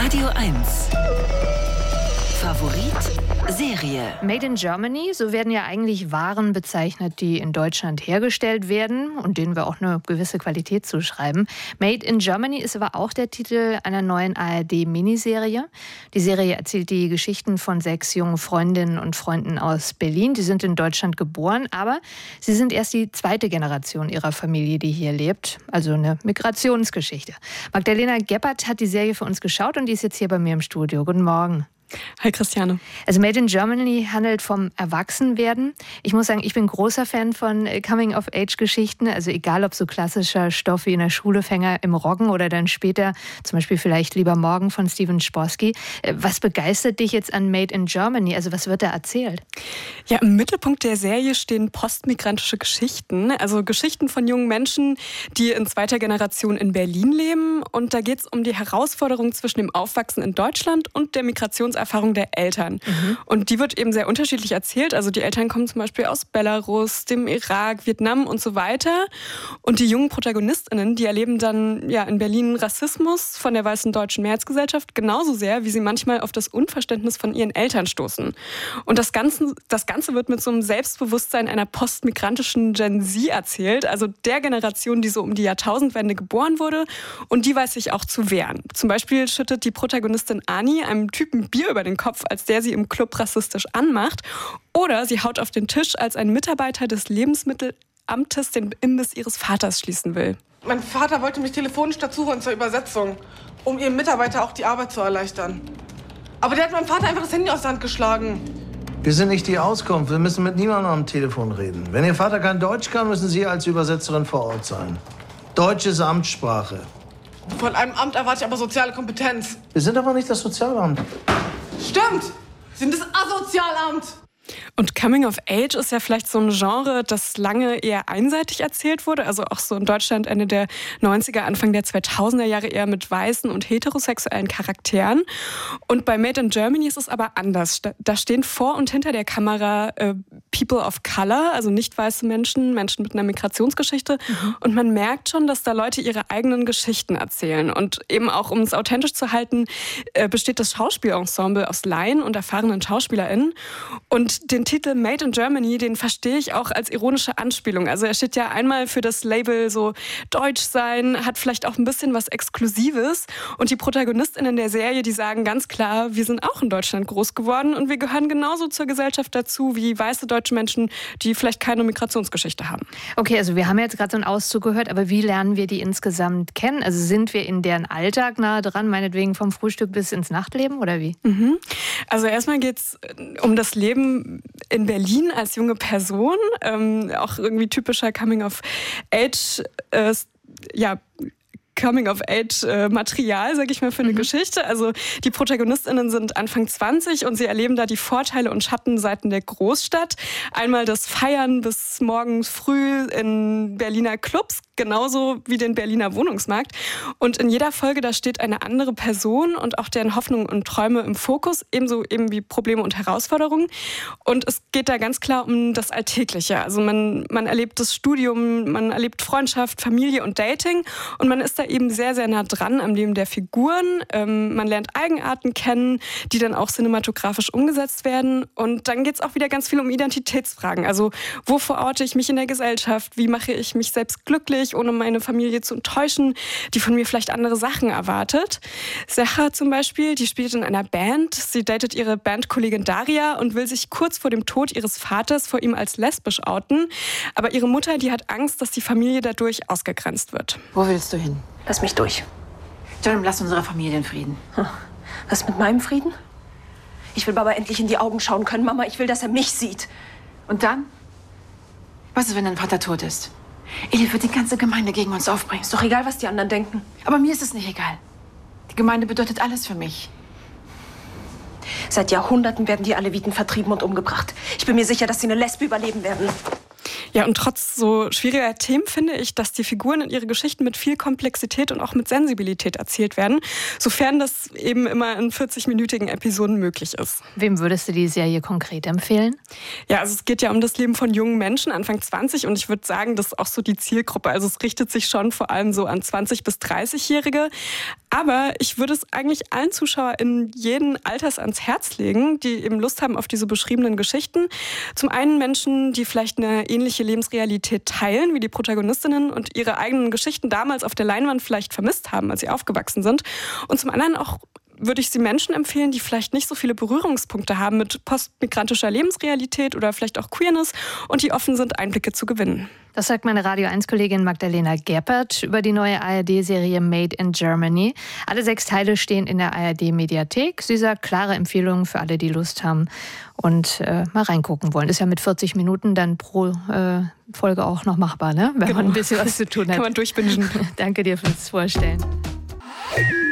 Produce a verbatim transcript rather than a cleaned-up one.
Radio eins. Favorit Serie. Made in Germany, so werden ja eigentlich Waren bezeichnet, die in Deutschland hergestellt werden und denen wir auch eine gewisse Qualität zuschreiben. Made in Germany ist aber auch der Titel einer neuen A R D-Miniserie. Die Serie erzählt die Geschichten von sechs jungen Freundinnen und Freunden aus Berlin. Die sind in Deutschland geboren, aber sie sind erst die zweite Generation ihrer Familie, die hier lebt. Also eine Migrationsgeschichte. Magdalena Geppert hat die Serie für uns geschaut und die ist jetzt hier bei mir im Studio. Guten Morgen. Hi Christiane. Also Made in Germany handelt vom Erwachsenwerden. Ich muss sagen, ich bin großer Fan von Coming-of-Age-Geschichten. Also egal, ob so klassischer Stoff wie in der Schule, Fänger im Roggen oder dann später zum Beispiel vielleicht Lieber Morgen von Stephen Chbosky. Was begeistert dich jetzt an Made in Germany? Also was wird da erzählt? Ja, im Mittelpunkt der Serie stehen postmigrantische Geschichten. Also Geschichten von jungen Menschen, die in zweiter Generation in Berlin leben. Und da geht es um die Herausforderung zwischen dem Aufwachsen in Deutschland und der Migrations Erfahrung der Eltern. Mhm. Und die wird eben sehr unterschiedlich erzählt. Also die Eltern kommen zum Beispiel aus Belarus, dem Irak, Vietnam und so weiter. Und die jungen ProtagonistInnen, die erleben dann ja in Berlin Rassismus von der weißen deutschen Mehrheitsgesellschaft genauso sehr, wie sie manchmal auf das Unverständnis von ihren Eltern stoßen. Und das Ganze, das Ganze wird mit so einem Selbstbewusstsein einer postmigrantischen Gen Z erzählt, also der Generation, die so um die Jahrtausendwende geboren wurde und die weiß sich auch zu wehren. Zum Beispiel schüttet die Protagonistin Ani einem Typen Bier über den Kopf, als der sie im Club rassistisch anmacht. Oder sie haut auf den Tisch, als ein Mitarbeiter des Lebensmittelamtes den Imbiss ihres Vaters schließen will. Mein Vater wollte mich telefonisch dazu holen zur Übersetzung, um ihrem Mitarbeiter auch die Arbeit zu erleichtern. Aber der hat meinem Vater einfach das Handy aus der Hand geschlagen. Wir sind nicht die Auskunft. Wir müssen mit niemandem am Telefon reden. Wenn Ihr Vater kein Deutsch kann, müssen Sie als Übersetzerin vor Ort sein. Deutsch ist Amtssprache. Von einem Amt erwarte ich aber soziale Kompetenz. Wir sind aber nicht das Sozialamt. Stimmt! Sie sind das Asozialamt! Und Coming of Age ist ja vielleicht so ein Genre, das lange eher einseitig erzählt wurde. Also auch so in Deutschland Ende der neunziger, Anfang der zweitausender Jahre eher mit weißen und heterosexuellen Charakteren. Und bei Made in Germany ist es aber anders. Da stehen vor und hinter der Kamera äh, People of Color, also nicht weiße Menschen, Menschen mit einer Migrationsgeschichte. Mhm. Und man merkt schon, dass da Leute ihre eigenen Geschichten erzählen. Und eben auch, um es authentisch zu halten, äh, besteht das Schauspielensemble aus Laien und erfahrenen SchauspielerInnen. Und den Titel Made in Germany, den verstehe ich auch als ironische Anspielung. Also er steht ja einmal für das Label so deutsch sein, hat vielleicht auch ein bisschen was Exklusives. Und die ProtagonistInnen der Serie, die sagen ganz klar, wir sind auch in Deutschland groß geworden und wir gehören genauso zur Gesellschaft dazu wie weiße deutsche Menschen, die vielleicht keine Migrationsgeschichte haben. Okay, also wir haben jetzt gerade so einen Auszug gehört, aber wie lernen wir die insgesamt kennen? Also sind wir in deren Alltag nahe dran, meinetwegen vom Frühstück bis ins Nachtleben oder wie? Mhm. Also erstmal geht es um das Leben in Berlin als junge Person, ähm, auch irgendwie typischer Coming-of-Age, äh, ja, Coming-of-Age-Material, sag ich mal, für eine mhm. Geschichte. Also die ProtagonistInnen sind Anfang zwanzig und sie erleben da die Vorteile und Schattenseiten der Großstadt. Einmal das Feiern bis morgens früh in Berliner Clubs, genauso wie den Berliner Wohnungsmarkt. Und in jeder Folge, da steht eine andere Person und auch deren Hoffnungen und Träume im Fokus, ebenso eben wie Probleme und Herausforderungen. Und es geht da ganz klar um das Alltägliche. Also man, man erlebt das Studium, man erlebt Freundschaft, Familie und Dating und man ist da eben sehr, sehr nah dran am Leben der Figuren. Ähm, man lernt Eigenarten kennen, die dann auch cinematografisch umgesetzt werden. Und dann geht es auch wieder ganz viel um Identitätsfragen. Also wo verorte ich mich in der Gesellschaft? Wie mache ich mich selbst glücklich, ohne meine Familie zu enttäuschen, die von mir vielleicht andere Sachen erwartet? Secha zum Beispiel, die spielt in einer Band. Sie datet ihre Bandkollegin Daria und will sich kurz vor dem Tod ihres Vaters vor ihm als lesbisch outen. Aber ihre Mutter, die hat Angst, dass die Familie dadurch ausgegrenzt wird. Wo willst du hin? Lass mich durch. Jerem, lass unsere Familie in Frieden. Was mit meinem Frieden? Ich will Baba endlich in die Augen schauen können. Mama, ich will, dass er mich sieht. Und dann? Was ist, wenn dein Vater tot ist? Eli wird die ganze Gemeinde gegen uns aufbringen. Ist doch egal, was die anderen denken. Aber mir ist es nicht egal. Die Gemeinde bedeutet alles für mich. Seit Jahrhunderten werden die Aleviten vertrieben und umgebracht. Ich bin mir sicher, dass sie eine Lesbe überleben werden. Ja, und trotz so schwieriger Themen finde ich, dass die Figuren in ihre Geschichten mit viel Komplexität und auch mit Sensibilität erzählt werden, sofern das eben immer in vierzig-minütigen Episoden möglich ist. Wem würdest du die Serie konkret empfehlen? Ja, also es geht ja um das Leben von jungen Menschen, Anfang zwanzig, und ich würde sagen, das ist auch so die Zielgruppe. Also es richtet sich schon vor allem so an zwanzig- bis dreißig-Jährige. Aber ich würde es eigentlich allen ZuschauerInnen jeden Alters ans Herz legen, die eben Lust haben auf diese beschriebenen Geschichten. Zum einen Menschen, die vielleicht eine ähnliche Lebensrealität teilen wie die Protagonistinnen und ihre eigenen Geschichten damals auf der Leinwand vielleicht vermisst haben, als sie aufgewachsen sind. Und zum anderen auch würde ich sie Menschen empfehlen, die vielleicht nicht so viele Berührungspunkte haben mit postmigrantischer Lebensrealität oder vielleicht auch Queerness und die offen sind, Einblicke zu gewinnen. Das sagt meine Radio eins Kollegin Magdalena Geppert über die neue A R D-Serie Made in Germany. Alle sechs Teile stehen in der A R D-Mediathek. Sie sagt, klare Empfehlungen für alle, die Lust haben und äh, mal reingucken wollen. Ist ja mit vierzig Minuten dann pro äh, Folge auch noch machbar, ne? Wenn genau. man ein bisschen was zu tun hat. Kann man durchbingen. Danke dir fürs Vorstellen.